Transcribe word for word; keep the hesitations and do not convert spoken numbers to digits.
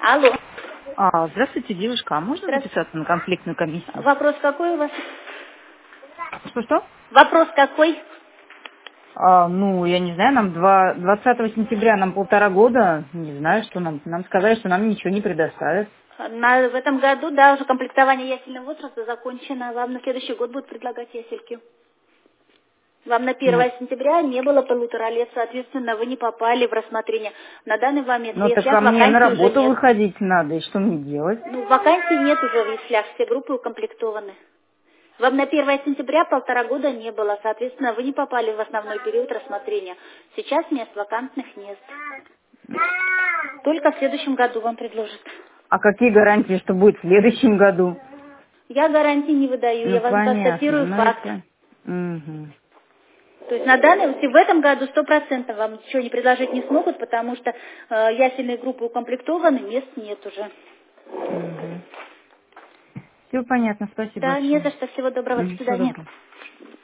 Алло. А, здравствуйте, девушка. А можно Здравствуйте. записаться на конфликтную комиссию? Вопрос какой у вас? Что-что? Вопрос какой? А, ну, я не знаю, нам два- двадцатого сентября, нам полтора года, не знаю, что нам. Нам сказали, что нам ничего не предоставят. На, в этом году, да, уже комплектование ясельного возраста закончено. Вам на следующий год будут предлагать ясельки. Вам на Ну, первое сентября не было полутора лет, соответственно, вы не попали в рассмотрение. На данный момент в ну так яслях ко мне на вакансий уже работу нет. выходить надо, и что мне делать? Ну, вакансий нет уже в яслях, все группы укомплектованы. Вам на первое сентября полтора года не было, соответственно, вы не попали в основной период рассмотрения. Сейчас мест вакантных нет. Только в следующем году вам предложат. А какие гарантии, что будет в следующем году? Я гарантии не выдаю, Ну, я вам понятно. констатирую Ну, факт. если... Угу. То есть на данный, в этом году сто процентов вам ничего не предложить не смогут, потому что э, ясельные группы укомплектованы, мест нет уже. Угу. Все понятно, спасибо Да, не большое. за что, всего доброго, до Мгм, всего свидания. доброго.